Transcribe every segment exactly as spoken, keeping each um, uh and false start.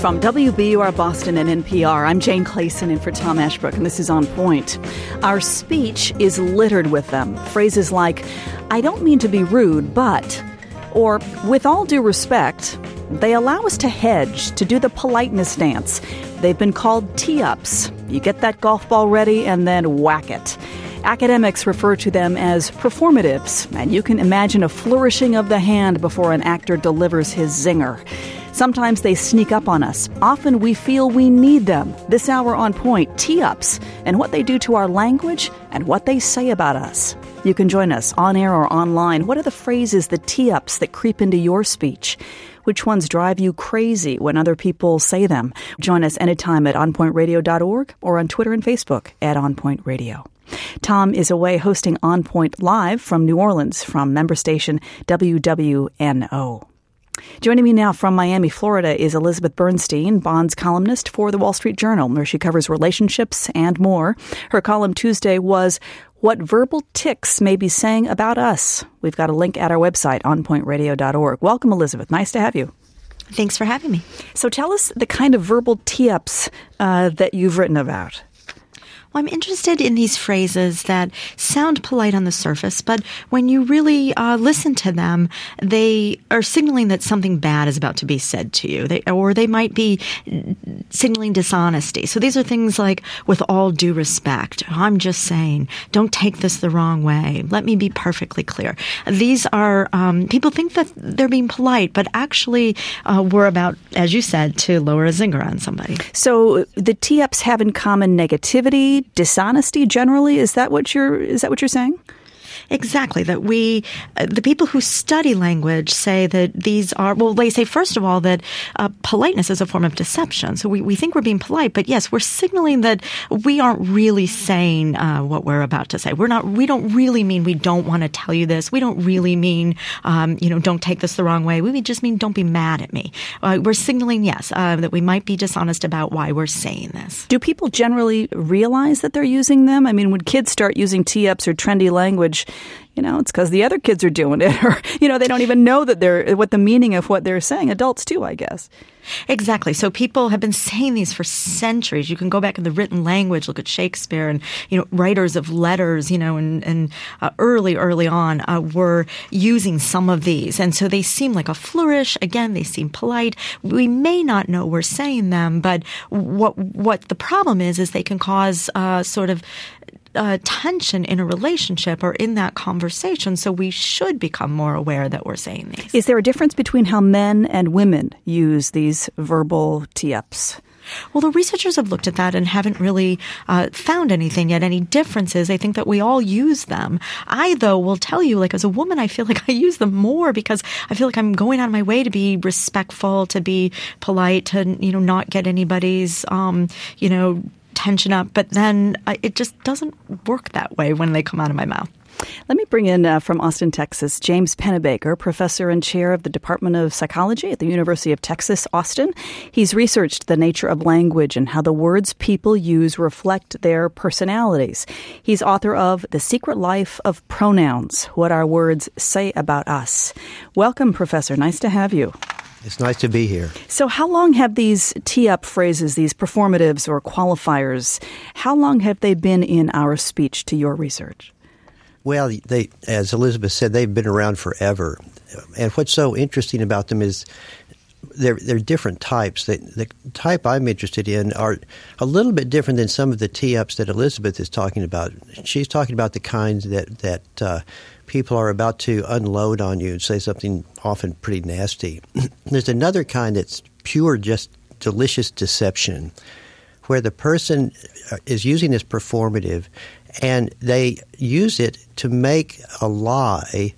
From W B U R Boston and N P R, I'm Jane Clayson in for Tom Ashbrook, and this is On Point. Our speech is littered with them. Phrases like, I don't mean to be rude, but, or with all due respect. They allow us to hedge, to do the politeness dance. They've been called tee-ups. You get that golf ball ready and then whack it. Academics refer to them as performatives, and you can imagine a flourishing of the hand before an actor delivers his zinger. Sometimes they sneak up on us. Often we feel we need them. This hour On Point, tee-ups, and what they do to our language and what they say about us. You can join us on air or online. What are the phrases, the tee-ups that creep into your speech? Which ones drive you crazy when other people say them? Join us anytime at on point radio dot org or on Twitter and Facebook at On Point Radio. Tom is away hosting On Point Live from New Orleans from member station W W N O. Joining me now from Miami, Florida, is Elizabeth Bernstein, Bonds columnist for The Wall Street Journal, where she covers relationships and more. Her column Tuesday was What Verbal Tics May Be Saying About Us. We've got a link at our website, on point radio dot org. Welcome, Elizabeth. Nice to have you. Thanks for having me. So tell us the kind of verbal tee-ups uh, that you've written about. Well, I'm interested in these phrases that sound polite on the surface, but when you really uh, listen to them, they are signaling that something bad is about to be said to you, they, or they might be signaling dishonesty. So these are things like, with all due respect, I'm just saying, don't take this the wrong way. Let me be perfectly clear. These are, um, people think that they're being polite, but actually uh, we're about, as you said, to lower a zinger on somebody. So the tee-ups have in common negativity, dishonesty generally. Is that what you're is that what you're saying? Exactly. That we, uh, the people who study language say that these are, well, they say, first of all, that uh, politeness is a form of deception. So we, we think we're being polite, but yes, we're signaling that we aren't really saying uh, what we're about to say. We're not, we don't really mean we don't want to tell you this. We don't really mean, um, you know, don't take this the wrong way. We just mean don't be mad at me. Uh, we're signaling, yes, uh, that we might be dishonest about why we're saying this. Do people generally realize that they're using them? I mean, when kids start using tee-ups or trendy language, you know, it's because the other kids are doing it, or, you know, they don't even know that they're, what the meaning of what they're saying. Adults too, I guess. Exactly. So people have been saying these for centuries. You can go back in the written language, look at Shakespeare and, you know, writers of letters, you know, and, and uh, early, early on uh, were using some of these. And so they seem like a flourish. Again, they seem polite. We may not know we're saying them, but what, what the problem is, is they can cause uh, sort of Uh, tension in a relationship or in that conversation. So we should become more aware that we're saying these. Is there a difference between how men and women use these verbal tee-ups? Well, the researchers have looked at that and haven't really uh, found anything yet, any differences. They think that we all use them. I, though, will tell you, like, as a woman, I feel like I use them more because I feel like I'm going out of my way to be respectful, to be polite, to, you know, not get anybody's, um, you know, tension up, but then uh, it just doesn't work that way when they come out of my mouth. Let me bring in uh, from Austin, Texas, James Pennebaker, professor and chair of the Department of Psychology at the University of Texas, Austin. He's researched the nature of language and how the words people use reflect their personalities. He's author of The Secret Life of Pronouns, What Our Words Say About Us. Welcome, Professor. Nice to have you. It's nice to be here. So how long have these tee-up phrases, these performatives or qualifiers, how long have they been in our speech to your research? Well, they, as Elizabeth said, they've been around forever. And what's so interesting about them is they're, they're different types. The, the type I'm interested in are a little bit different than some of the tee-ups that Elizabeth is talking about. She's talking about the kinds that, that uh, people are about to unload on you and say something often pretty nasty. There's another kind that's pure, just delicious deception, where the person is using this performative and they use it to make a lie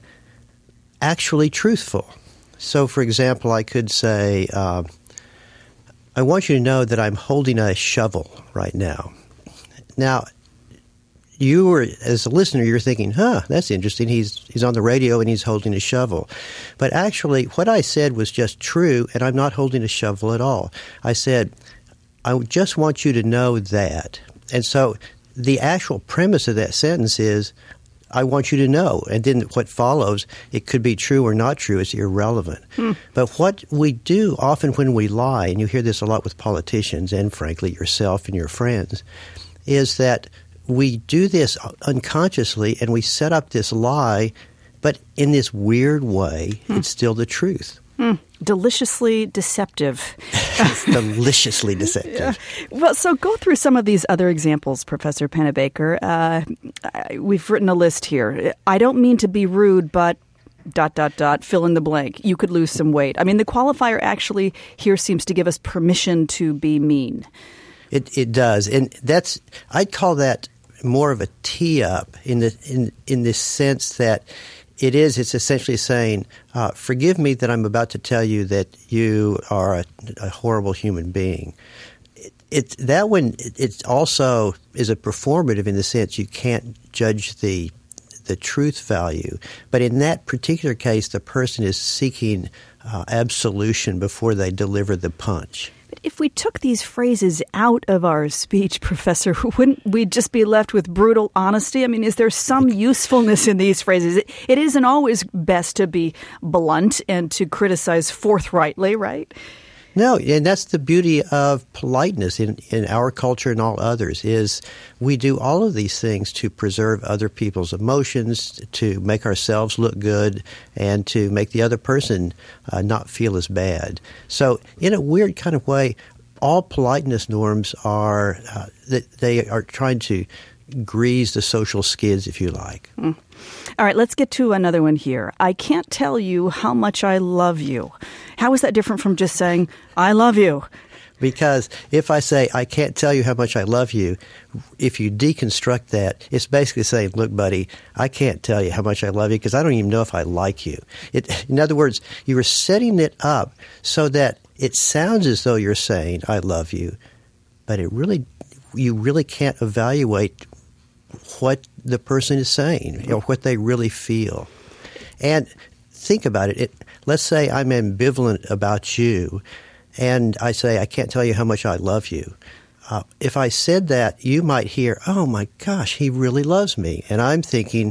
actually truthful. So, for example, I could say, uh, I want you to know that I'm holding a shovel right now. Now, you were, as a listener, you're thinking, huh, that's interesting. He's he's on the radio and he's holding a shovel. But actually, what I said was just true, and I'm not holding a shovel at all. I said, I just want you to know that. And so the actual premise of that sentence is, I want you to know. And then what follows, it could be true or not true. It's irrelevant. Hmm. But what we do often when we lie, and you hear this a lot with politicians and, frankly, yourself and your friends, is that we do this unconsciously and we set up this lie, but in this weird way, hmm. it's still the truth. Hmm. Deliciously deceptive. It's deliciously deceptive. Yeah. Well, so go through some of these other examples, Professor Pennebaker. Uh, we've written a list here. I don't mean to be rude, but dot, dot, dot, fill in the blank. You could lose some weight. I mean, the qualifier actually here seems to give us permission to be mean. It it does. And that's, I'd call that more of a tee-up in the in in this sense that It is. It's essentially saying, uh, forgive me that I'm about to tell you that you are a, a horrible human being. It, it, that one, it, it also is a performative in the sense you can't judge the the truth value. But in that particular case, the person is seeking uh, absolution before they deliver the punch. But if we took these phrases out of our speech, Professor, wouldn't we just be left with brutal honesty? I mean, is there some usefulness in these phrases? It, it isn't always best to be blunt and to criticize forthrightly, right? No, and that's the beauty of politeness in, in our culture and all others, is we do all of these things to preserve other people's emotions, to make ourselves look good, and to make the other person uh, not feel as bad. So in a weird kind of way, all politeness norms are uh, that they are trying to grease the social skids, if you like. Mm. All right, let's get to another one here. I can't tell you how much I love you. How is that different from just saying, I love you? Because if I say, I can't tell you how much I love you, if you deconstruct that, it's basically saying, look, buddy, I can't tell you how much I love you because I don't even know if I like you. It, in other words, you are setting it up so that it sounds as though you're saying, I love you, but it really, you really can't evaluate what the person is saying or what they really feel. And think about it. it. Let's say I'm ambivalent about you, and I say, I can't tell you how much I love you. Uh, if I said that, you might hear, oh, my gosh, he really loves me. And I'm thinking,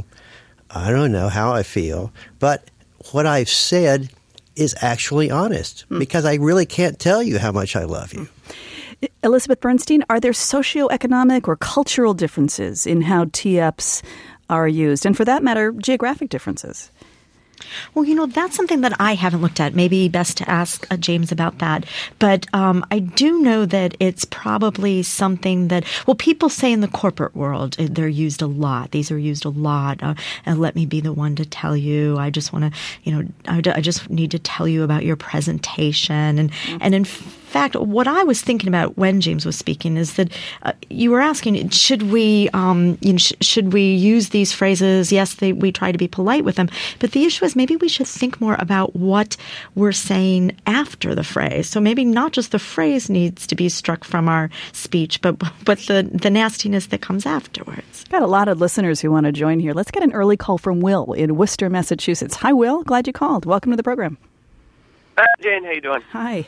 I don't know how I feel. But what I've said is actually honest hmm. because I really can't tell you how much I love you. Elizabeth Bernstein, are there socioeconomic or cultural differences in how tee-ups are used? And for that matter, geographic differences? Well, you know, that's something that I haven't looked at. Maybe best to ask uh, James about that. But um, I do know that it's probably something that, well, people say in the corporate world, they're used a lot. These are used a lot. Uh, and let me be the one to tell you. I just want to, you know, I, I just need to tell you about your presentation. And, mm-hmm. and in fact, what I was thinking about when James was speaking is that uh, you were asking, should we, um, you know, sh- should we use these phrases? Yes, they, we try to be polite with them. But the issue is maybe we should think more about what we're saying after the phrase. So maybe not just the phrase needs to be struck from our speech, but but the, the nastiness that comes afterwards. Got a lot of listeners who want to join here. Let's get an early call from Will in Worcester, Massachusetts. Hi, Will. Glad you called. Welcome to the program. Hi, Jane. How you doing? Hi.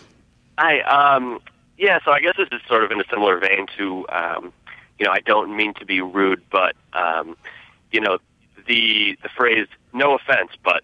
Hi. Um, yeah, so I guess this is sort of in a similar vein to, um, you know, I don't mean to be rude, but, um, you know, the the phrase, no offense, but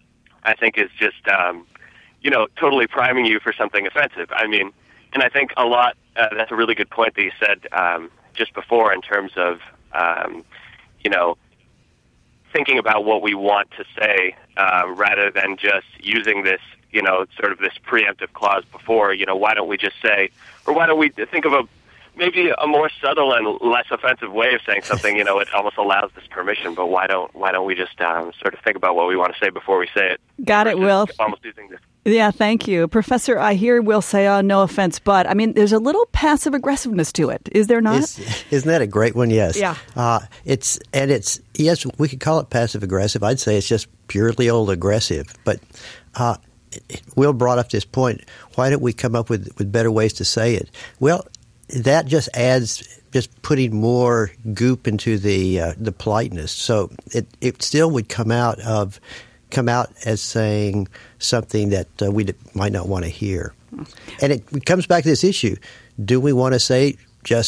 I think is just, um, you know, totally priming you for something offensive. I mean, and I think a lot, uh, that's a really good point that you said um, just before in terms of, um, you know, thinking about what we want to say uh, rather than just using this, you know, sort of this preemptive clause before, you know, why don't we just say, or why don't we think of a, maybe a more subtle and less offensive way of saying something, you know, it almost allows this permission, but why don't, why don't we just um, sort of think about what we want to say before we say it? Got it, Will. Almost using this. Yeah, thank you. Professor, I hear Will say, oh, no offense, but, I mean, there's a little passive aggressiveness to it. Is there not? Is, isn't that a great one? Yes. Yeah. Uh, it's, and it's, yes, we could call it passive aggressive. I'd say it's just purely old aggressive. But uh, Will brought up this point. Why don't we come up with, with better ways to say it? Well, that just adds just putting more goop into the uh, the politeness. So it, it still would come out of come out as saying something that uh, we d- might not want to hear. And it, it comes back to this issue. Do we want to say just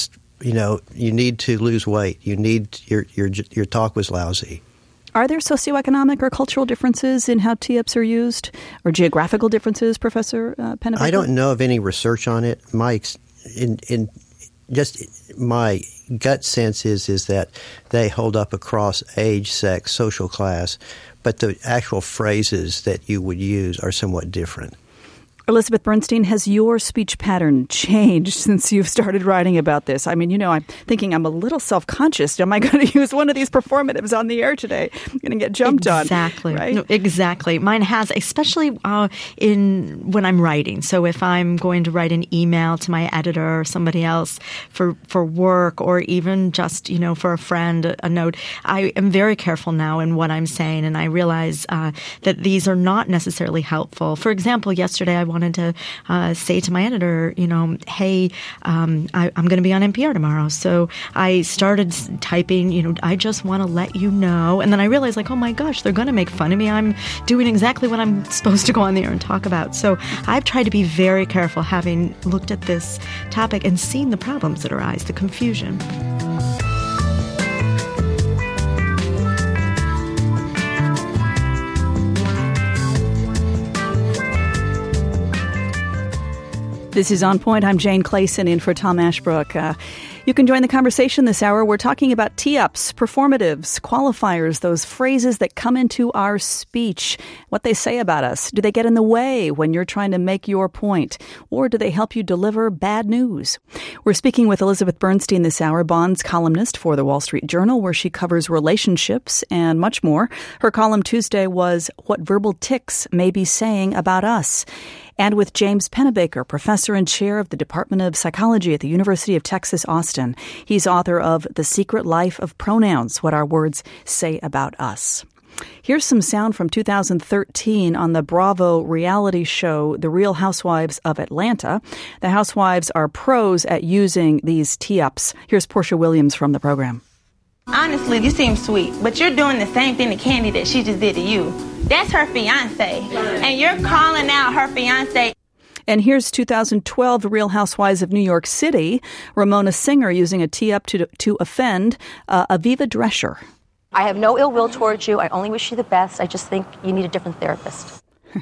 you know, you need to lose weight. You need your your your talk was lousy. Are there socioeconomic or cultural differences in how T-ups are used, or geographical differences, Professor uh, Pennebaker? I don't know of any research on it. My in in just my gut sense is is that they hold up across age, sex, social class, but the actual phrases that you would use are somewhat different. Elizabeth Bernstein, has your speech pattern changed since you've started writing about this? I mean, you know, I'm thinking I'm a little self-conscious. Am I going to use one of these performatives on the air today? I'm going to get jumped exactly. on. Right? No, exactly. Mine has, especially uh, in when I'm writing. So if I'm going to write an email to my editor or somebody else for, for work, or even just, you know, for a friend, a, a note, I am very careful now in what I'm saying, and I realize uh, that these are not necessarily helpful. For example, yesterday I wanted to uh, say to my editor, you know, hey, um, I, I'm going to be on N P R tomorrow. So I started typing, you know, I just want to let you know. And then I realized, like, oh my gosh, they're going to make fun of me. I'm doing exactly what I'm supposed to go on the air and talk about. So I've tried to be very careful, having looked at this topic and seen the problems that arise, the confusion. This is On Point. I'm Jane Clayson in for Tom Ashbrook. Uh, you can join the conversation this hour. We're talking about tee-ups, performatives, qualifiers, those phrases that come into our speech, what they say about us. Do they get in the way when you're trying to make your point? Or do they help you deliver bad news? We're speaking with Elizabeth Bernstein this hour, Bonds columnist for the Wall Street Journal, where she covers relationships and much more. Her column Tuesday was What Verbal Tics May Be Saying About Us. And with James Pennebaker, professor and chair of the Department of Psychology at the University of Texas, Austin. He's author of The Secret Life of Pronouns, What Our Words Say About Us. Here's some sound from two thousand thirteen on the Bravo reality show, The Real Housewives of Atlanta. The housewives are pros at using these tee-ups. Here's Portia Williams from the program. Honestly, you seem sweet, but you're doing the same thing to Candy that she just did to you. That's her fiance, and you're calling out her fiance. And here's two thousand twelve, The Real Housewives of New York City, Ramona Singer using a tee-up to to offend uh, Aviva Drescher. I have no ill will towards you. I only wish you the best. I just think you need a different therapist.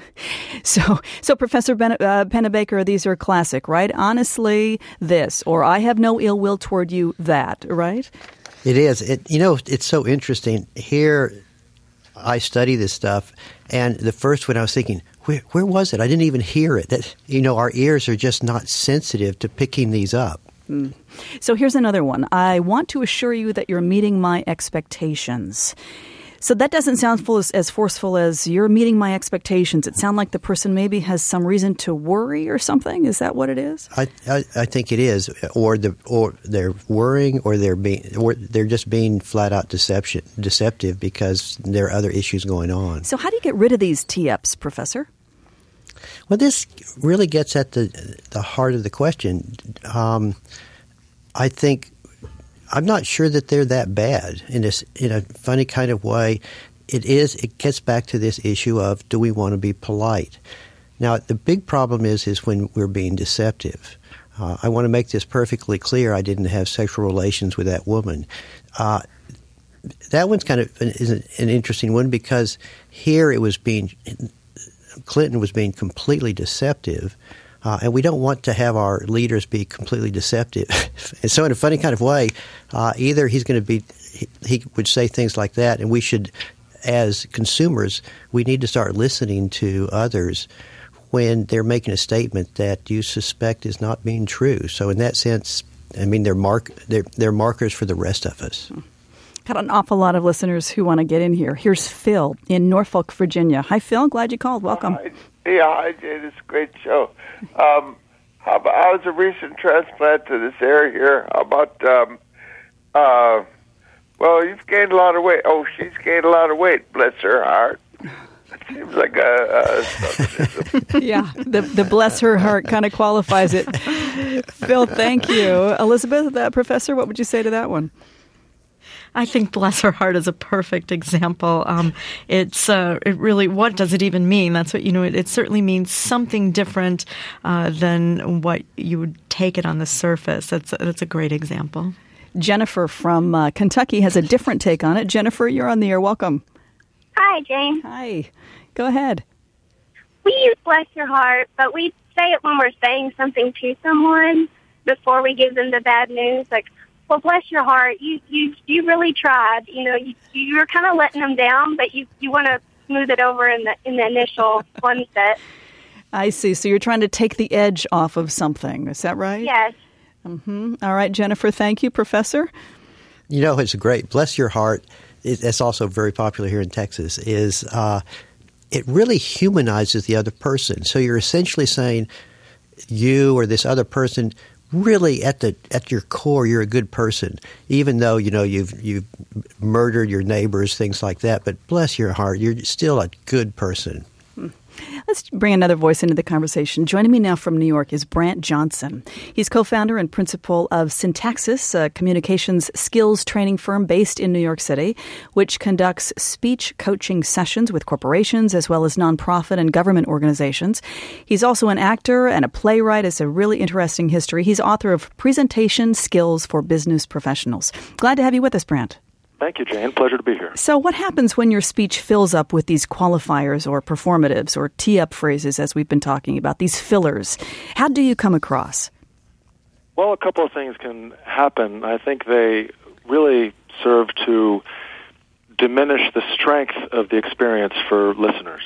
So, so Professor ben, uh, Pennebaker, these are classic, right? Honestly, this, or I have no ill will toward you, that, right? It is. It, you know, it's so interesting. Here, I study this stuff, and the first one I was thinking, where, where was it? I didn't even hear it. That, you know, our ears are just not sensitive to picking these up. Mm. So here's another one. I want to assure you that you're meeting my expectations. So that doesn't sound full as, as forceful as you're meeting my expectations. It sounds like the person maybe has some reason to worry or something. Is that what it is? I, I, I think it is, or the or they're worrying, or they're being, or they're just being flat out deception, deceptive because there are other issues going on. So how do you get rid of these tee-ups, Professor? Well, this really gets at the the heart of the question. Um, I think. I'm not sure that they're that bad in this, in a funny kind of way. It is. It gets back to this issue of, do we want to be polite? Now, the big problem is is when we're being deceptive. Uh, I want to make this perfectly clear. I didn't have sexual relations with that woman. Uh, that one's kind of an, is an, an interesting one because here it was being Clinton was being completely deceptive. Uh, and we don't want to have our leaders be completely deceptive. And so in a funny kind of way, uh, either he's going to be he, he would say things like that, and we should, as consumers, we need to start listening to others when they're making a statement that you suspect is not being true. So in that sense, I mean, they're, mark, they're, they're markers for the rest of us. Got an awful lot of listeners who want to get in here. Here's Phil in Norfolk, Virginia. Hi, Phil. Glad you called. Welcome. Hi. Yeah, hi, Jane. It's a great show. Um, how about, I was a recent transplant to this area here. How about, um, uh, well, you've gained a lot of weight. Oh, she's gained a lot of weight. Bless her heart. It seems like a... a yeah, the, the bless her heart kind of qualifies it. Phil, thank you. Elizabeth, uh, Professor, what would you say to that one? I think bless her heart is a perfect example. Um, it's uh, it really, what does it even mean? That's what, you know, it, it certainly means something different uh, than what you would take it on the surface. That's that's a great example. Jennifer from uh, Kentucky has a different take on it. Jennifer, you're on the air. Welcome. Hi, Jane. Hi. Go ahead. We use bless your heart, but we say it when we're saying something to someone before we give them the bad news. Like, well, bless your heart. You you you really tried. You know, you you're kind of letting them down, but you, you want to smooth it over in the in the initial onset. I see. So you're trying to take the edge off of something. Is that right? Yes. Mm-hmm. All right, Jennifer. Thank you, Professor. You know, it's great. Bless your heart. It's also very popular here in Texas. Is uh, it really humanizes the other person? So you're essentially saying you or this other person, really at the at your core, you're a good person, even though you know you've you've murdered your neighbors, things like that. But bless your heart, you're still a good person. Let's bring another voice into the conversation. Joining me now from New York is Brant Johnson. He's co-founder and principal of Syntaxis, a communications skills training firm based in New York City, which conducts speech coaching sessions with corporations as well as nonprofit and government organizations. He's also an actor and a playwright. It's a really interesting history. He's author of Presentation Skills for Business Professionals. Glad to have you with us, Brant. Thank you, Jane. Pleasure to be here. So what happens when your speech fills up with these qualifiers or performatives or tee-up phrases, as we've been talking about, these fillers? How do you come across? Well, a couple of things can happen. I think they really serve to diminish the strength of the experience for listeners.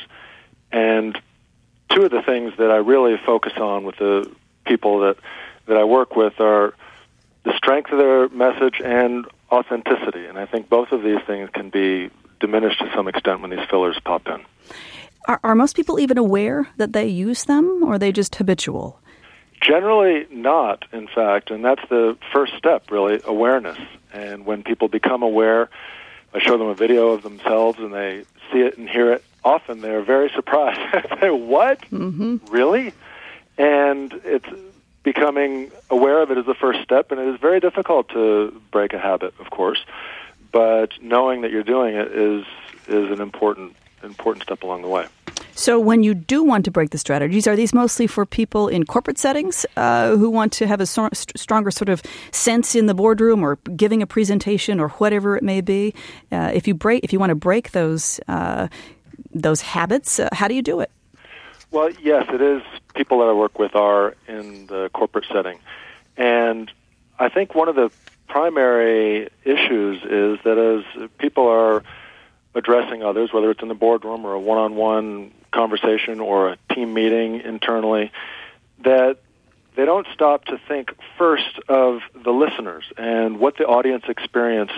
And two of the things that I really focus on with the people that, that I work with are the strength of their message and authenticity, and I think both of these things can be diminished to some extent when these fillers pop in. Are, are most people even aware that they use them, or are they just habitual? Generally not, in fact, and that's the first step, really, awareness. And when people become aware, I show them a video of themselves, and they see it and hear it. Often they're very surprised. They say, what? Mm-hmm. Really? And it's becoming aware of it is the first step, and it is very difficult to break a habit, of course. But knowing that you're doing it is is an important important step along the way. So when you do want to break the strategies, are these mostly for people in corporate settings uh, who want to have a so- stronger sort of sense in the boardroom or giving a presentation or whatever it may be? Uh, if you break, if you want to break those uh, those habits, uh, how do you do it? Well, yes, it is. People that I work with are in the corporate setting. And I think one of the primary issues is that as people are addressing others, whether it's in the boardroom or a one-on-one conversation or a team meeting internally, that they don't stop to think first of the listeners and what the audience experience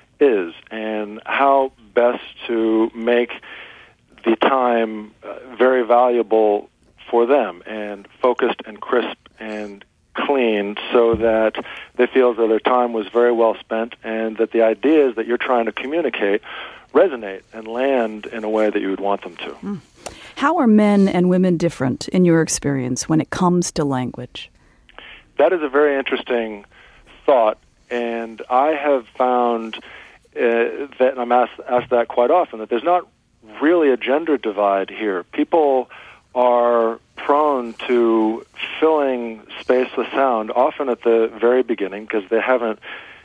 is and how best to make the time uh, very valuable for them and focused and crisp and clean so that they feel as though their time was very well spent and that the ideas that you're trying to communicate resonate and land in a way that you would want them to. Mm. How are men and women different in your experience when it comes to language? That is a very interesting thought, and I have found uh, that, and I'm asked, asked that quite often, that there's not really a gender divide here. People are prone to filling space with sound, often at the very beginning, because they haven't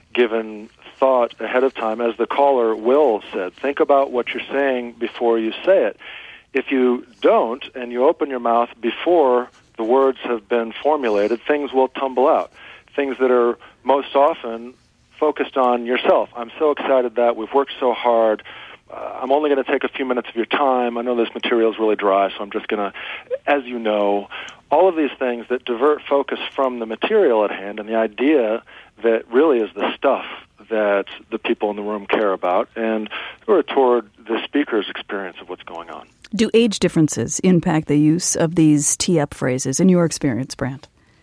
given thought ahead of time. As the caller, Will, said, think about what you're saying before you say it. If you don't, and you open your mouth before the words have been formulated, things will tumble out. Things that are most often focused on yourself. I'm so excited that we've worked so hard. Uh, I'm only going to take a few minutes of your time. I know this material is really dry, so I'm just going to, as you know, all of these things that divert focus from the material at hand and the idea that really is the stuff that the people in the room care about and sort of toward the speaker's experience of what's going on. Do age differences impact the use of these tee-up phrases in your experience, Brant?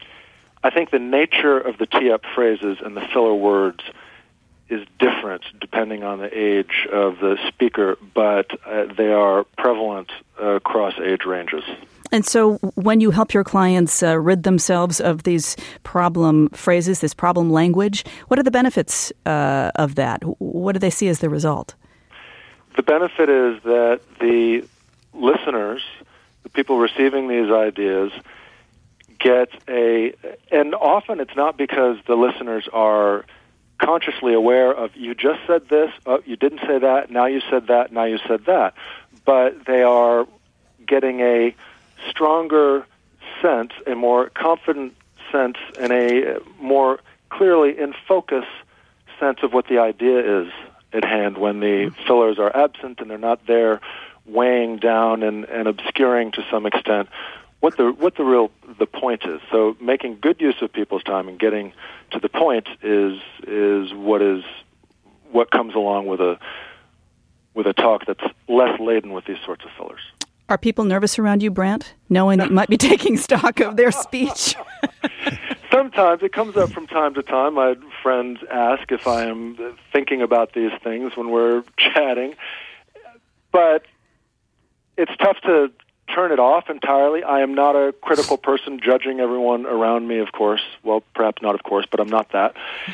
I think the nature of the tee-up phrases and the filler words is different depending on the age of the speaker, but uh, they are prevalent uh, across age ranges. And so when you help your clients uh, rid themselves of these problem phrases, this problem language, what are the benefits uh, of that? What do they see as the result? The benefit is that the listeners, the people receiving these ideas, get a, and often it's not because the listeners are consciously aware of, you just said this, oh, you didn't say that, now you said that, now you said that, but they are getting a stronger sense, a more confident sense, and a more clearly in focus sense of what the idea is at hand when the fillers are absent and they're not there weighing down and, and obscuring to some extent what the what the real the point is. So making good use of people's time and getting to the point is is what is what comes along with a with a talk that's less laden with these sorts of fillers. Are people nervous around you, Brant, knowing that you might be taking stock of their speech? Sometimes it comes up from time to time. My friends ask if I am thinking about these things when we're chatting, but it's tough to turn it off entirely. I am not a critical person judging everyone around me, of course. Well, perhaps not, of course, but I'm not that.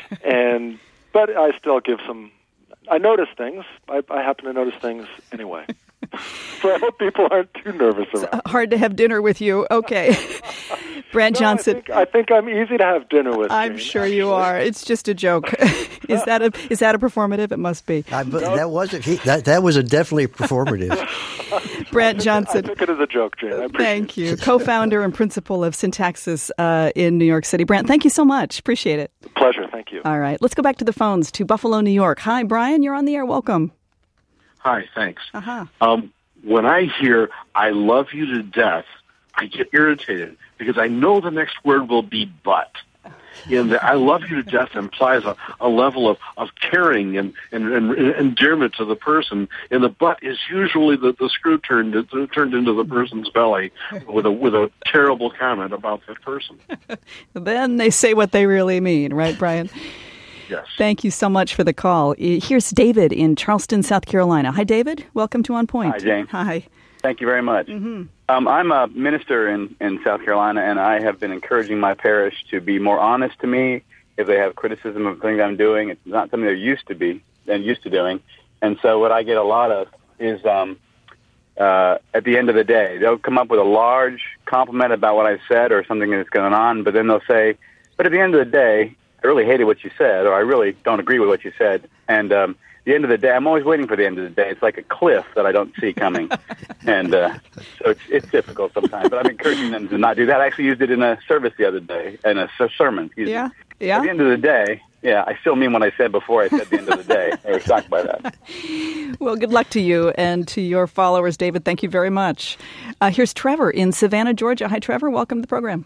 And but I still give some. I notice things. I, I happen to notice things anyway. So I hope people aren't too nervous around. It's hard to have dinner with you. Okay. Brant no, Johnson. I think, I think I'm easy to have dinner with. I'm Jane, sure actually. you are. It's just a joke. Is that a is that a performative? It must be. I, that wasn't. He, that that was a definitely performative. Brant Johnson. I took it as a joke, Jane. I appreciate Thank it. you. Co-founder and principal of Syntaxis uh, in New York City. Brant, thank you so much. Appreciate it. Pleasure. Thank you. All right. Let's go back to the phones to Buffalo, New York. Hi, Brian. You're on the air. Welcome. Hi. Thanks. Uh-huh. Um, when I hear "I love you to death," I get irritated because I know the next word will be "but." And the "I love you to death" implies a, a level of, of caring and, and, and endearment to the person, and the "but" is usually the, the screw turned turned into the person's belly with a with a terrible comment about that person. Then they say what they really mean, right, Brian? Yes. Thank you so much for the call. Here's David in Charleston, South Carolina. Hi, David. Welcome to On Point. Hi, Jane. Hi. Thank you very much. Mm-hmm. Um, I'm a minister in, in South Carolina, and I have been encouraging my parish to be more honest to me if they have criticism of things I'm doing. It's not something they're used to be and used to doing. And so what I get a lot of is um, uh, at the end of the day, they'll come up with a large compliment about what I said or something that's going on, but then they'll say, but at the end of the day, I really hated what you said, or I really don't agree with what you said. And um, the end of the day, I'm always waiting for the end of the day. It's like a cliff that I don't see coming. and uh, so it's, it's difficult sometimes. But I'm encouraging them to not do that. I actually used it in a service the other day, in a sermon. Excuse yeah, me. yeah. At the end of the day, yeah, I still mean what I said before I said the end of the day. I was shocked by that. Well, good luck to you and to your followers, David. Thank you very much. Uh, here's Trevor in Savannah, Georgia. Hi, Trevor. Welcome to the program.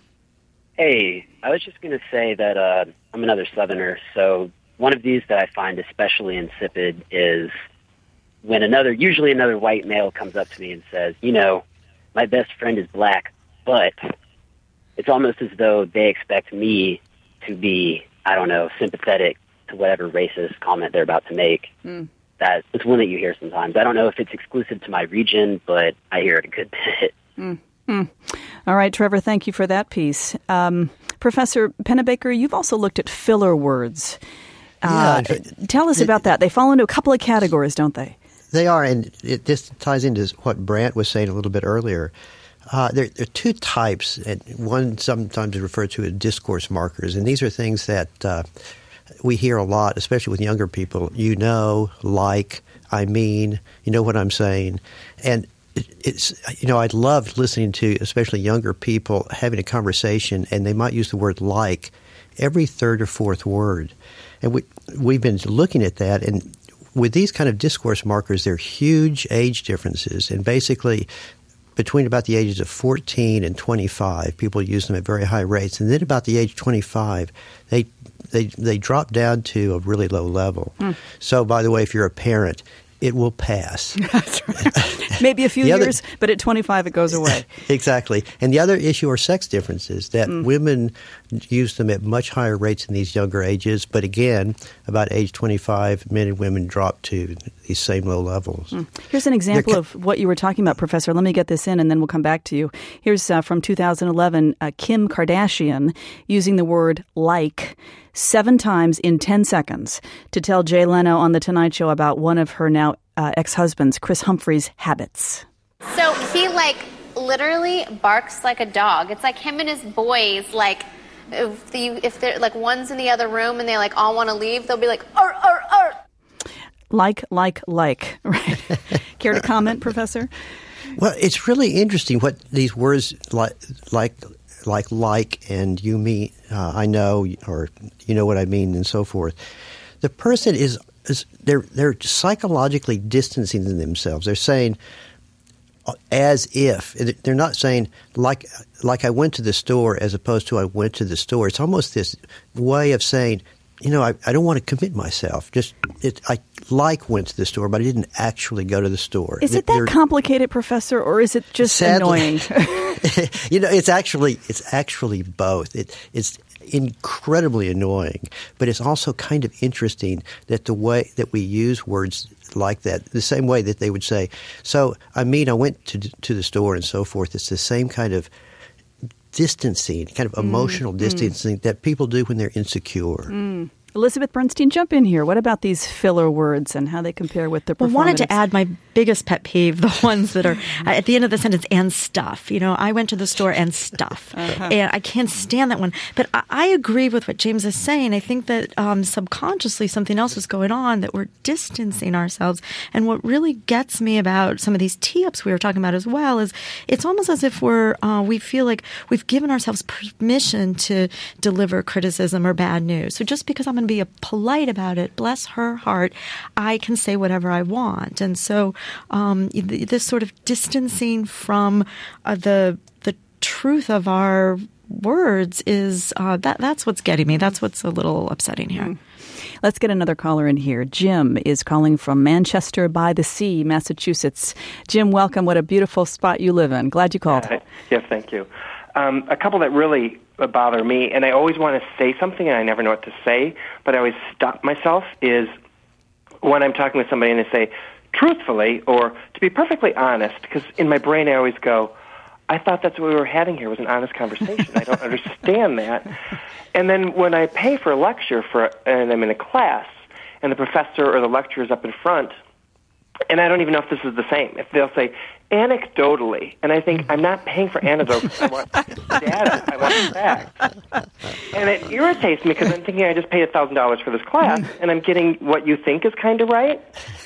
Hey, I was just going to say that uh, I'm another Southerner, so one of these that I find especially insipid is when another, usually another white male comes up to me and says, you know, my best friend is black, but it's almost as though they expect me to be, I don't know, sympathetic to whatever racist comment they're about to make. Mm. That it's one that you hear sometimes. I don't know if it's exclusive to my region, but I hear it a good bit. Mm. Mm. All right, Trevor, thank you for that piece. Um, Professor Pennebaker, you've also looked at filler words. Uh, yeah, tell us it, about that. They fall into a couple of categories, don't they? They are, and it, this ties into what Brant was saying a little bit earlier. Uh, there, there are two types, and one sometimes is referred to as discourse markers, and these are things that uh, we hear a lot, especially with younger people. You know, like, I mean, you know what I'm saying, and it's, you know, I'd love listening to especially younger people having a conversation, and they might use the word like every third or fourth word. And we, we've been looking at that, and with these kind of discourse markers, there are huge age differences. And basically, between about the ages of fourteen and twenty-five, people use them at very high rates. And then about the age twenty-five, they they they drop down to a really low level. Mm. So, by the way, if you're a parent, it will pass. That's right. Maybe a few other, years, but at twenty-five it goes away. Exactly. And the other issue are sex differences, that mm. women use them at much higher rates in these younger ages. But again, about age twenty-five, men and women drop to these same low levels. Mm. Here's an example ca- of what you were talking about, Professor. Let me get this in and then we'll come back to you. Here's uh, from two thousand eleven, uh, Kim Kardashian using the word like seven times in ten seconds to tell Jay Leno on The Tonight Show about one of her now uh, ex-husbands, Chris Humphrey's, habits. So he, like, literally barks like a dog. It's like him and his boys, like, if, the, if they're, like, one's in the other room and they, like, all want to leave, they'll be like, arr, arr, arr. Like, like, like, right? Care to comment, Professor? Well, it's really interesting what these words like, like, like, like, and you mean, uh, I know, or you know what I mean, and so forth. The person is, is they're they're psychologically distancing themselves. They're saying, as if. They're not saying like like I went to the store as opposed to I went to the store. It's almost this way of saying, you know, I, I don't want to commit myself. Just it, I like went to the store, but I didn't actually go to the store. Is it that They're, complicated, Professor, or is it just sadly, annoying? you know, it's actually it's actually both. It, it's incredibly annoying, but it's also kind of interesting that the way that we use words like that, the same way that they would say, so I mean I went to to the store and so forth. It's the same kind of distancing, kind of emotional mm, distancing mm. that people do when they're insecure. Mm. Elizabeth Bernstein, jump in here. What about these filler words and how they compare with the performance? Well, I wanted to add my biggest pet peeve, the ones that are at the end of the sentence, and stuff. You know, I went to the store and stuff. Uh-huh. And I can't stand that one. But I, I agree with what James is saying. I think that um, subconsciously something else is going on, that we're distancing ourselves. And what really gets me about some of these tee-ups we were talking about as well is it's almost as if we're uh, we feel like we've given ourselves permission to deliver criticism or bad news. So just because I'm going to be a polite about it, bless her heart, I can say whatever I want. And so um, this sort of distancing from uh, the the truth of our words is uh, that that's what's getting me. That's what's a little upsetting here. Mm. Let's get another caller in here. Jim is calling from Manchester by the Sea, Massachusetts. Jim, welcome. What a beautiful spot you live in. Glad you called. Uh, yes, thank you. Um, a couple that really bother me, and I always want to say something and I never know what to say, but I always stop myself, is when I'm talking with somebody and they say, truthfully, or to be perfectly honest, because in my brain I always go, I thought that's what we were having here, was an honest conversation. I don't understand that. And then when I pay for a lecture for, and I'm in a class, and the professor or the lecturer is up in front, and I don't even know if this is the same. If they'll say, anecdotally, and I think, I'm not paying for anecdotes. I want data. I want facts. And it irritates me because I'm thinking I just paid one thousand dollars for this class, and I'm getting what you think is kind of right.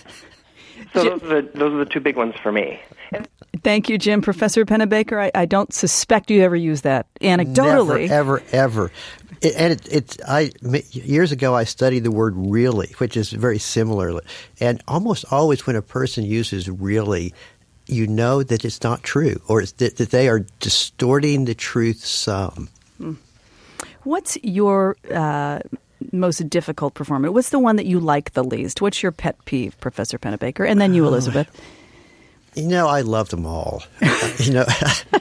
So those are the, those are the two big ones for me. And thank you, Jim. Professor Pennebaker, I, I don't suspect you ever use that anecdotally. Never, ever, ever. It, and it, it's I years ago I studied the word really, which is very similar. And almost always when a person uses really, you know that it's not true, or it's that, that they are distorting the truth some. What's your uh, most difficult performance? What's the one that you like the least? What's your pet peeve, Professor Pennebaker? And then you, Elizabeth. You know, I love them all. you know,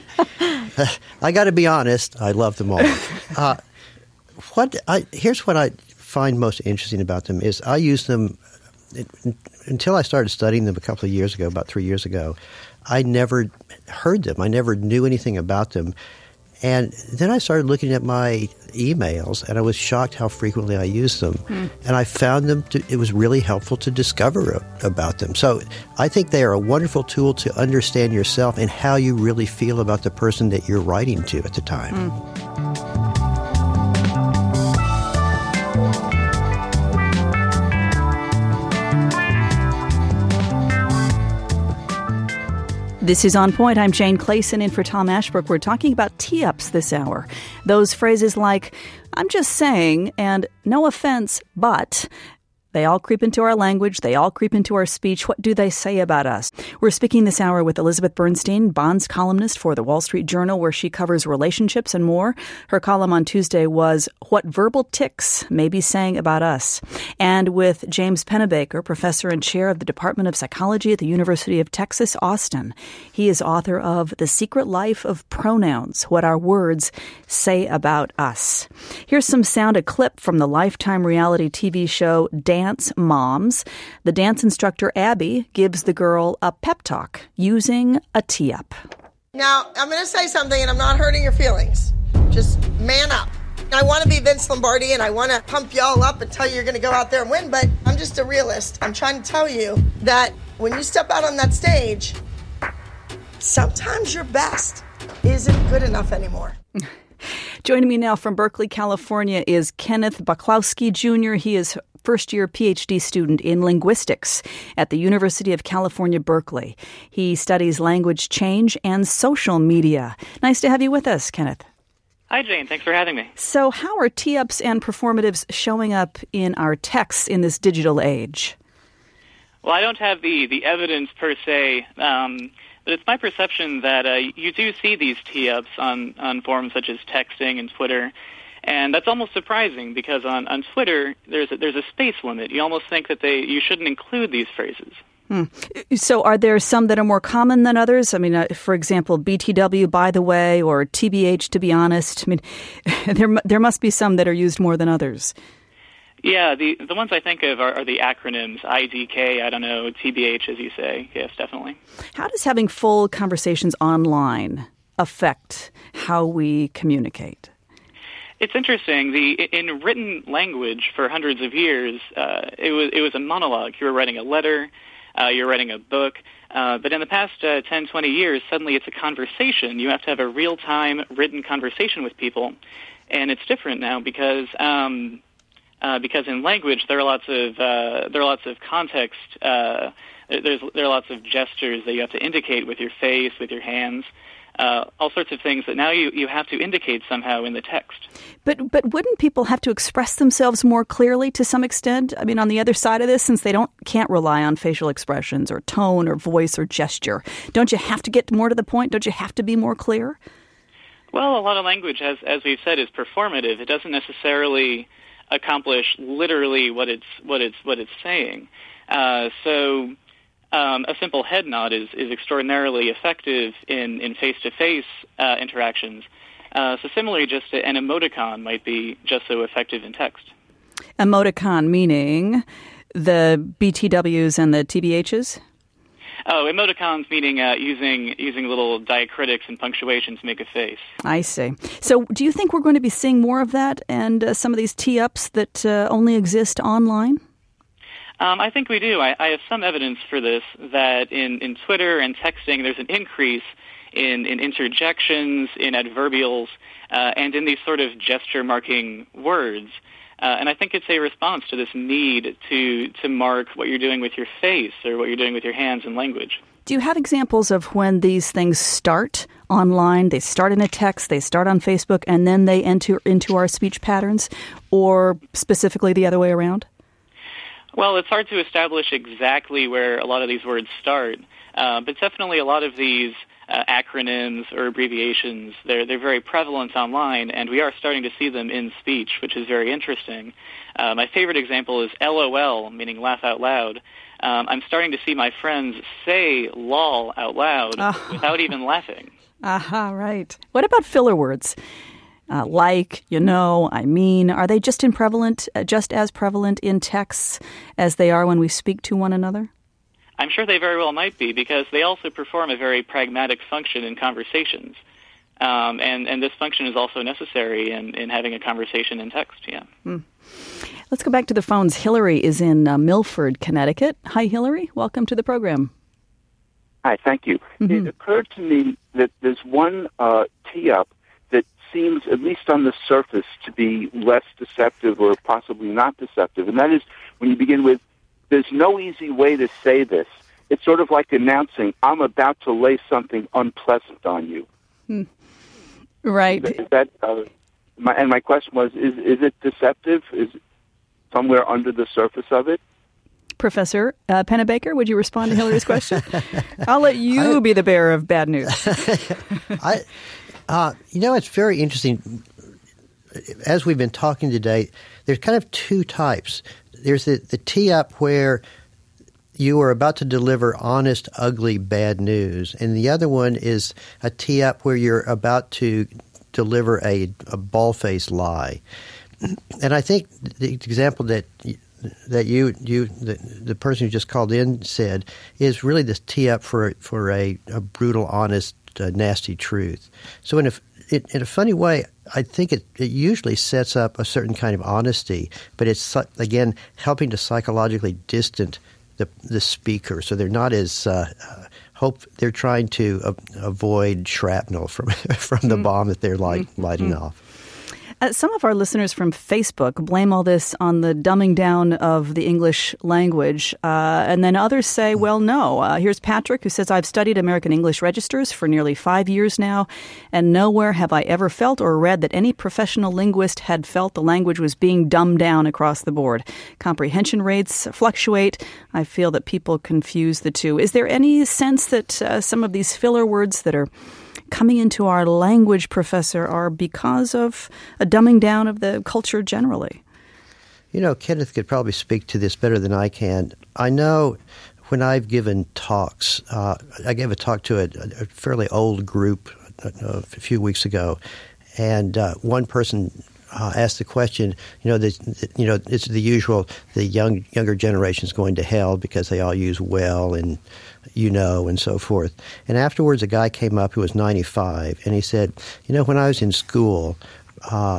I got to be honest. I love them all. Uh, what I, here's what I find most interesting about them is I use them it, until I started studying them a couple of years ago, about three years ago. I never heard them. I never knew anything about them. And then I started looking at my emails, and I was shocked how frequently I used them. Mm. And I found them to, it was really helpful to discover a, about them. So I think they are a wonderful tool to understand yourself and how you really feel about the person that you're writing to at the time. Mm. This is On Point. I'm Jane Clayson in for Tom Ashbrook. We're talking about tee-ups this hour. Those phrases like, I'm just saying, and no offense, but... They all creep into our language. They all creep into our speech. What do they say about us? We're speaking this hour with Elizabeth Bernstein, Bonds columnist for the Wall Street Journal, where she covers relationships and more. Her column on Tuesday was What Verbal Tics May Be Saying About Us. And with James Pennebaker, professor and chair of the Department of Psychology at the University of Texas, Austin. He is author of The Secret Life of Pronouns, What Our Words Say About Us. Here's some sound, a clip from the Lifetime reality T V show Dance Dance Moms. The dance instructor, Abby, gives the girl a pep talk using a tee-up. Now, I'm going to say something, and I'm not hurting your feelings. Just man up. I want to be Vince Lombardi, and I want to pump y'all up and tell you you're going to go out there and win, but I'm just a realist. I'm trying to tell you that when you step out on that stage, sometimes your best isn't good enough anymore. Joining me now from Berkeley, California is Kenneth Baklowski, Junior He is first-year P H D student in linguistics at the University of California, Berkeley. He studies language change and social media. Nice to have you with us, Kenneth. Hi, Jane. Thanks for having me. So how are tee-ups and performatives showing up in our texts in this digital age? Well, I don't have the, the evidence per se, um, but it's my perception that uh, you do see these tee-ups on, on forums such as texting and Twitter, and that's almost surprising because on, on Twitter there's a, there's a space limit. You almost think that they you shouldn't include these phrases. Hmm. So are there some that are more common than others? I mean, uh, for example, B T W, by the way, or T B H, to be honest. I mean, there there must be some that are used more than others. Yeah, the the ones I think of are, are the acronyms, I D K, I don't know, T B H, as you say. Yes, definitely. How does having full conversations online affect how we communicate? It's interesting. The in written language for hundreds of years, uh, it was it was a monologue. You were writing a letter, uh, you're writing a book. Uh, but in the past uh, ten, twenty years, suddenly it's a conversation. You have to have a real-time written conversation with people, and it's different now because um, uh, because in language there are lots of uh, there are lots of context. Uh, there's there are lots of gestures that you have to indicate with your face, with your hands. Uh, all sorts of things that now you, you have to indicate somehow in the text. But but wouldn't people have to express themselves more clearly to some extent? I mean, on the other side of this, since they don't can't rely on facial expressions or tone or voice or gesture, don't you have to get more to the point? Don't you have to be more clear? Well, a lot of language, as as we've said, is performative. It doesn't necessarily accomplish literally what it's what it's what it's saying. Uh, so. Um, a simple head nod is, is extraordinarily effective in, in face-to-face uh, interactions. Uh, so similarly, just a, an emoticon might be just so effective in text. Emoticon meaning the B T Ws and the T B Hs? Oh, emoticons meaning uh, using using little diacritics and punctuation to make a face. I see. So do you think we're going to be seeing more of that and uh, some of these tee-ups that uh, only exist online? Um, I think we do. I, I have some evidence for this, that in, in Twitter and texting there's an increase in, in interjections, in adverbials, uh, and in these sort of gesture-marking words. Uh, and I think it's a response to this need to, to mark what you're doing with your face or what you're doing with your hands in language. Do you have examples of when these things start online? They start in a text, they start on Facebook, and then they enter into our speech patterns, or specifically the other way around? Well, it's hard to establish exactly where a lot of these words start, uh, but definitely a lot of these uh, acronyms or abbreviations, they're, they're very prevalent online, and we are starting to see them in speech, which is very interesting. Uh, my favorite example is L O L, meaning laugh out loud. Um, I'm starting to see my friends say lol out loud uh, without even laughing. Aha, uh-huh, right. What about filler words? Uh, like, you know, I mean, are they just in prevalent, uh, just as prevalent in texts as they are when we speak to one another? I'm sure they very well might be, because they also perform a very pragmatic function in conversations. Um, and, and this function is also necessary in, in having a conversation in text, yeah. Hmm. Let's go back to the phones. Hillary is in uh, Milford, Connecticut. Hi, Hillary. Welcome to the program. Hi, thank you. Mm-hmm. It occurred to me that there's one uh, tee-up that seems, at least on the surface, to be less deceptive or possibly not deceptive, and that is when you begin with, there's no easy way to say this. It's sort of like announcing, I'm about to lay something unpleasant on you. Hmm. Right. Is that, uh, my, and my question was, is, is it deceptive? Is it somewhere under the surface of it? Professor uh, Pennebaker, would you respond to Hillary's question? I'll let you I, be the bearer of bad news. I, uh, you know, it's very interesting. As we've been talking today, there's kind of two types. There's the, the tee-up where you are about to deliver honest, ugly, bad news. And the other one is a tee-up where you're about to deliver a, a bald-faced lie. And I think the example that that you you the, the person who just called in said is really this tee-up for for a, a brutal, honest, uh, nasty truth. So in a it, in a funny way, I think it, it usually sets up a certain kind of honesty, but it's again helping to psychologically distant the the speaker, so they're not as uh, hope they're trying to uh, avoid shrapnel from from the mm. bomb that they're light, mm. lighting mm. off. Uh, some of our listeners from Facebook blame all this on the dumbing down of the English language. Uh, and then others say, well, no. Uh, here's Patrick, who says, I've studied American English registers for nearly five years now, and nowhere have I ever felt or read that any professional linguist had felt the language was being dumbed down across the board. Comprehension rates fluctuate. I feel that people confuse the two. Is there any sense that uh, some of these filler words that are coming into our language, Professor, are because of a dumbing down of the culture generally? You know, Kenneth could probably speak to this better than I can. I know when I've given talks, uh, I gave a talk to a, a fairly old group a, a few weeks ago, and uh, one person uh, asked the question, you know, the, you know, it's the usual, the young younger generation's going to hell because they all use well and you know, and so forth. And afterwards, a guy came up who was ninety-five, and he said, you know, when I was in school, uh,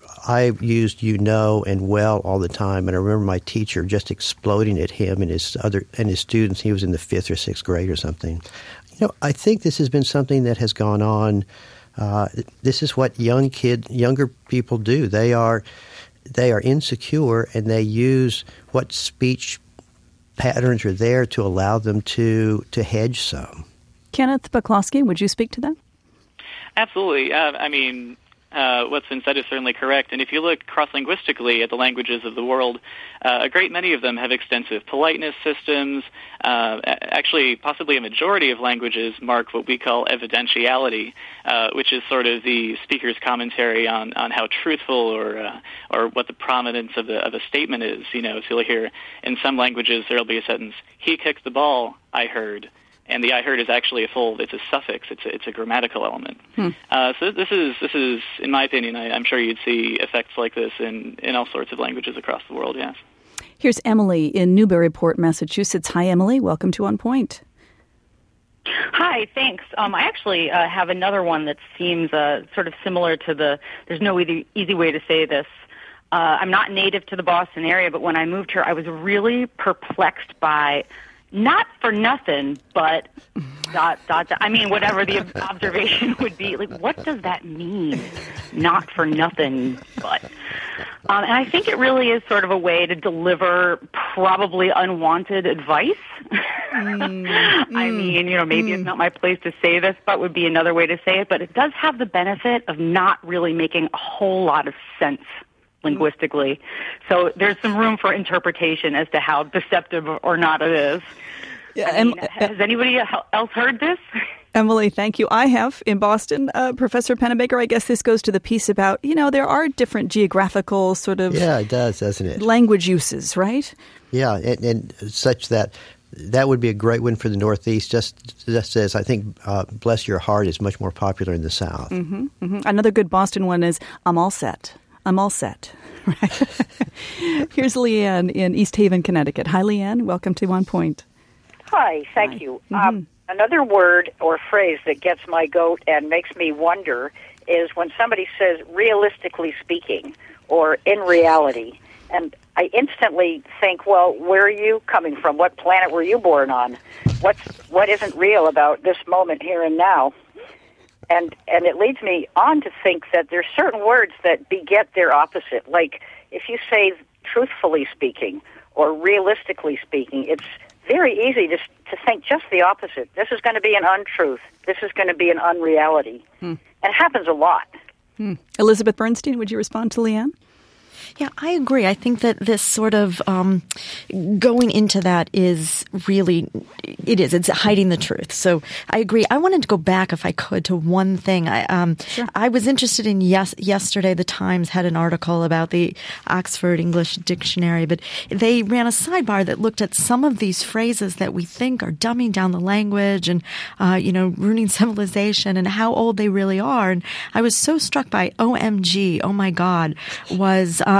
I used you know and well all the time, and I remember my teacher just exploding at him and his other and his students. He was in the fifth or sixth grade or something. You know, I think this has been something that has gone on. Uh, this is what young kid, younger people do. They are, they are insecure, and they use what speech patterns are there to allow them to to hedge some. Kenneth Peklosky, would you speak to that? Absolutely. Uh, I mean, uh, what's been said is certainly correct. And if you look cross-linguistically at the languages of the world, uh, a great many of them have extensive politeness systems. Uh, actually, possibly a majority of languages mark what we call evidentiality, uh, which is sort of the speaker's commentary on, on how truthful or uh, or what the prominence of the of a statement is. You know, so you'll hear in some languages there'll be a sentence, "He kicked the ball, I heard." And the "I heard" is actually a full, it's a suffix, it's a, it's a grammatical element. Hmm. Uh, so this is, this is, in my opinion, I, I'm sure you'd see effects like this in, in all sorts of languages across the world, yes. Here's Emily in Newburyport, Massachusetts. Hi, Emily. Welcome to On Point. Hi, thanks. Um, I actually uh, have another one that seems uh, sort of similar to the, there's no easy, easy way to say this. Uh, I'm not native to the Boston area, but when I moved here, I was really perplexed by not for nothing, but dot, dot, dot. I mean, whatever the observation would be. Like, what does that mean? Not for nothing, but. Um, and I think it really is sort of a way to deliver probably unwanted advice. Mm, I mean, you know, maybe mm. it's not my place to say this, but would be another way to say it. But it does have the benefit of not really making a whole lot of sense linguistically. So there's some room for interpretation as to how deceptive or not it is. Yeah, I mean, has anybody else heard this? Emily, thank you. I have in Boston. Uh, Professor Pennebaker, I guess this goes to the piece about, you know, there are different geographical sort of yeah, it does, doesn't it? language uses, right? Yeah, and, and such that that would be a great win for the Northeast, just, just as I think uh, Bless Your Heart is much more popular in the South. Mm-hmm, mm-hmm. Another good Boston one is I'm all set. I'm all set. Right. Here's Leanne in East Haven, Connecticut. Hi, Leanne. Welcome to On Point. Hi, thank Hi. you. Mm-hmm. Um, another word or phrase that gets my goat and makes me wonder is when somebody says realistically speaking or in reality. And I instantly think, well, where are you coming from? What planet were you born on? What's, what isn't real about this moment here and now? And and it leads me on to think that there's certain words that beget their opposite. Like if you say truthfully speaking or realistically speaking, it's very easy to to think just the opposite. This is going to be an untruth. This is going to be an unreality. Hmm. And it happens a lot. Hmm. Elizabeth Bernstein, would you respond to Leanne? Yeah, I agree. I think that this sort of um, going into that is really, it is. It's hiding the truth. So I agree. I wanted to go back, if I could, to one thing. I um, sure. I was interested in, yes, yesterday the Times had an article about the Oxford English Dictionary, but they ran a sidebar that looked at some of these phrases that we think are dumbing down the language and, uh, you know, ruining civilization and how old they really are. And I was so struck by O M G, oh my God, was... Uh,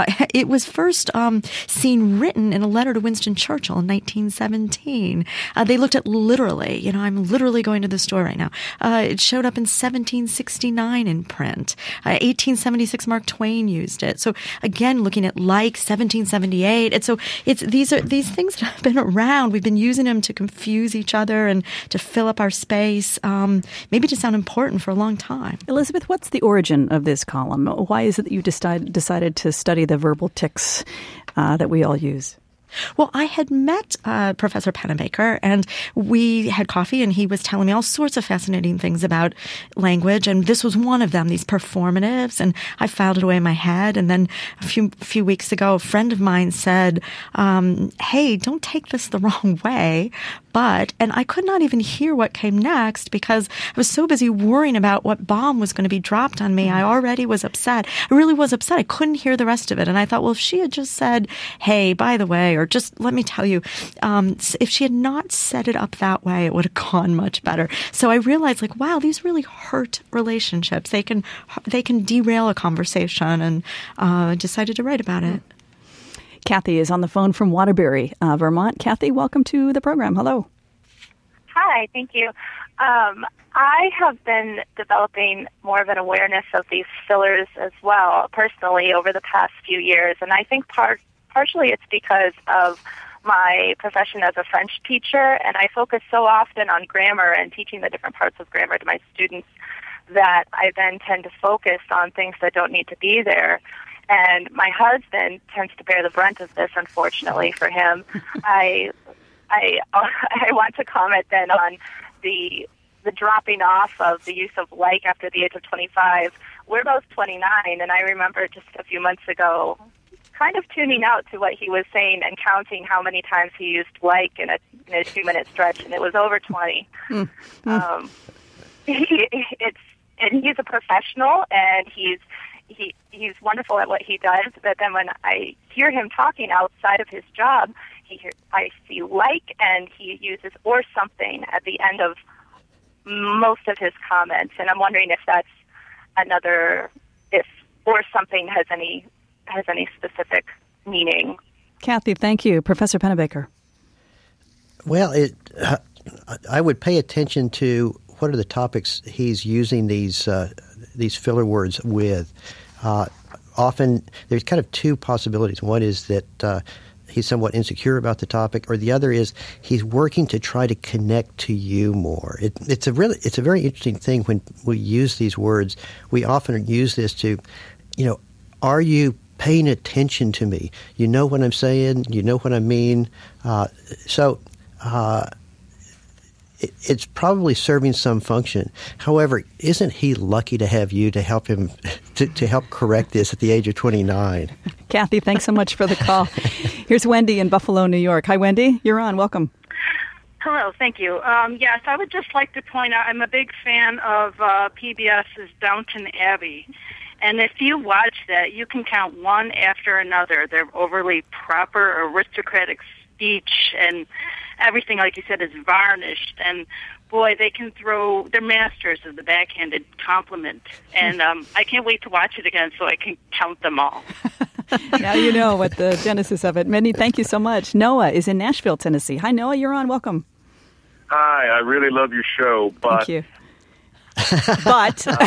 Uh, it was first um, seen written in a letter to Winston Churchill in nineteen seventeen. Uh, they looked at literally. You know, I'm literally going to the store right now. Uh, it showed up in seventeen sixty-nine in print. Uh, eighteen seventy-six, Mark Twain used it. So again, looking at like seventeen seventy-eight. And so it's these are these things that have been around. We've been using them to confuse each other and to fill up our space, um, maybe to sound important for a long time. Elizabeth, what's the origin of this column? Why is it that you decide, decided to study the verbal tics uh, that we all use? Well, I had met uh, Professor Pennebaker, and we had coffee, and he was telling me all sorts of fascinating things about language, and this was one of them, these performatives, and I filed it away in my head. And then a few few weeks ago, a friend of mine said, um, hey, don't take this the wrong way, but, and I could not even hear what came next because I was so busy worrying about what bomb was going to be dropped on me. I already was upset. I really was upset. I couldn't hear the rest of it. And I thought, well, if she had just said, hey, by the way, or just let me tell you, um, if she had not set it up that way, it would have gone much better. So I realized, like, wow, these really hurt relationships. They can, they can derail a conversation, and uh, decided to write about it. Kathy is on the phone from Waterbury, uh, Vermont. Kathy, welcome to the program. Hello. Hi, thank you. Um, I have been developing more of an awareness of these fillers as well, personally, over the past few years. And I think part, partially it's because of my profession as a French teacher, and I focus so often on grammar and teaching the different parts of grammar to my students that I then tend to focus on things that don't need to be there. And my husband tends to bear the brunt of this, unfortunately, for him. I, I, I want to comment then on the the dropping off of the use of like after the age of twenty-five. We're both twenty-nine, and I remember just a few months ago kind of tuning out to what he was saying and counting how many times he used like in a, in a two-minute stretch, and it was over twenty. Mm. Um, he, it's and he's a professional, and he's He he's wonderful at what he does, but then when I hear him talking outside of his job, he hear, I see like, and he uses or something at the end of most of his comments, and I'm wondering if that's another, if or something has any has any specific meaning. Kathy, thank you. Professor Pennebaker. Well, it, uh, I would pay attention to what are the topics he's using these uh, these filler words with. Uh, often there's kind of two possibilities. One is that uh, he's somewhat insecure about the topic, or the other is he's working to try to connect to you more. It, it's a really, it's a very interesting thing when we use these words. We often use this to, you know, are you paying attention to me? You know what I'm saying. You know what I mean. Uh, so. Uh, It's probably serving some function. However, isn't he lucky to have you to help him to, to help correct this at the age of twenty-nine? Kathy, thanks so much for the call. Here's Wendy in Buffalo, New York. Hi, Wendy. You're on. Welcome. Hello. Thank you. Um, yes, I would just like to point out I'm a big fan of uh, PBS's Downton Abbey. And if you watch that, you can count one after another. They're overly proper, aristocratic speech, and everything, like you said, is varnished. And boy, they can throw, they're masters of the backhanded compliment. And um, I can't wait to watch it again so I can count them all. Now you know what the genesis of it. Wendy, thank you so much. Noah is in Nashville, Tennessee. Hi, Noah. You're on. Welcome. Hi. I really love your show, but... Thank you. But I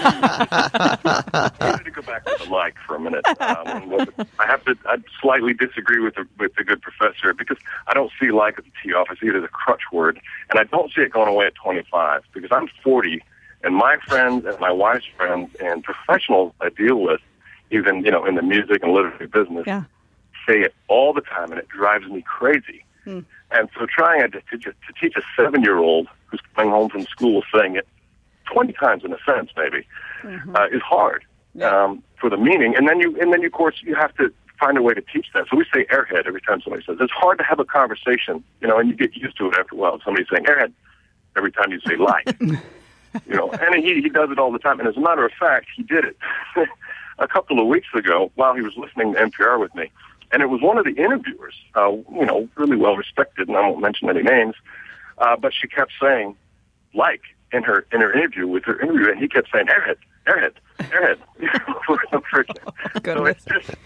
wanted to go back to the like for a minute. Um, I have to I slightly disagree with the, with the good professor because I don't see like at the T office either the crutch word, and I don't see it going away at twenty-five because I'm forty, and my friends and my wife's friends and professionals I deal with, even you know in the music and literary business, yeah. say it all the time, and it drives me crazy. Hmm. And so trying to, to, to teach a seven-year-old who's coming home from school saying it twenty times in a sentence, maybe, mm-hmm. uh, is hard yeah. um, for the meaning. And then you, and then you, of course, you have to find a way to teach that. So we say airhead every time somebody says. It's hard to have a conversation, you know, and you get used to it after a while. Somebody's saying airhead every time you say like, you know, and he he does it all the time. And as a matter of fact, he did it a couple of weeks ago while he was listening to N P R with me, and it was one of the interviewers, uh, you know, really well respected, and I won't mention any names, uh, but she kept saying like. in her in her interview with her interviewer, and he kept saying airhead, airhead, airhead. for some friction. Oh, so it's just, I think it's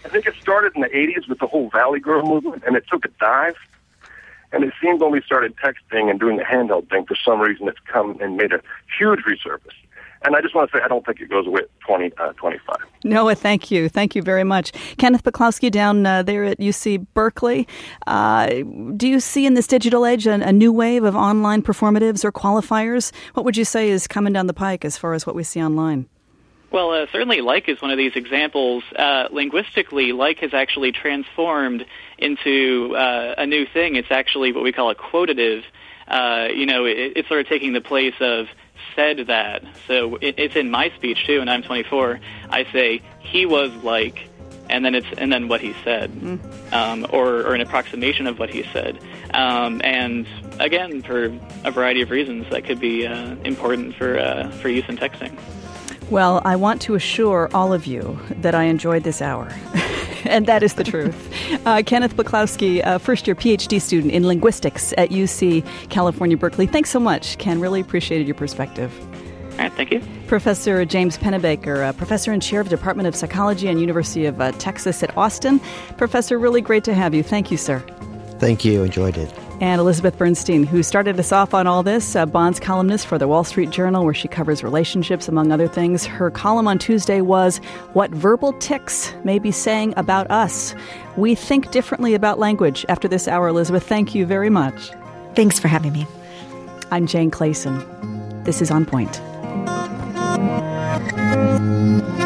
started in the eighties with the whole Valley Girl movement, and it took a dive. And it seemed when we started texting and doing the handheld thing, for some reason it's come and made a huge resurface. And I just want to say I don't think it goes away at twenty, uh, twenty-five. Noah, thank you. Thank you very much. Kenneth Peklowski down uh, there at U C Berkeley. Uh, do you see in this digital age a, a new wave of online performatives or qualifiers? What would you say is coming down the pike as far as what we see online? Well, uh, certainly like is one of these examples. Uh, linguistically, like has actually transformed into uh, a new thing. It's actually what we call a quotative. Uh, you know, it, it's sort of taking the place of said that. So it, it's in my speech, too, and I'm twenty-four. I say, he was like, and then it's and then what he said, mm. um, or, or an approximation of what he said. Um, and, again, for a variety of reasons, that could be uh, important for uh, for use in texting. Well, I want to assure all of you that I enjoyed this hour. And that is the truth. Uh, Kenneth Peklowski, a first-year P H D student in linguistics at U C California, Berkeley. Thanks so much, Ken. Really appreciated your perspective. All right, thank you. Professor James Pennebaker, a professor and chair of the Department of Psychology and University of uh, Texas at Austin. Professor, really great to have you. Thank you, sir. Thank you. Enjoyed it. And Elizabeth Bernstein, who started us off on all this, a Bonds columnist for the Wall Street Journal, where she covers relationships, among other things. Her column on Tuesday was What Verbal Tics May Be Saying About Us. We think differently about language. After this hour, Elizabeth, thank you very much. Thanks for having me. I'm Jane Clayson. This is On Point.